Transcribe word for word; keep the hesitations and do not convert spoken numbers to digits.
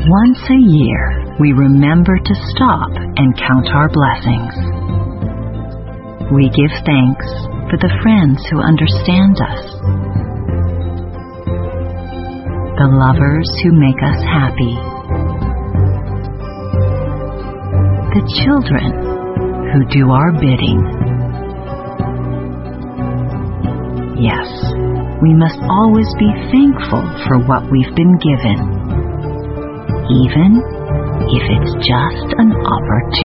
Once a year, we remember to stop and count our blessings. We give thanks for the friends who understand us, the lovers who make us happy, the children who do our bidding. Yes, we must always be thankful for what we've been given, even if it's just an opportunity.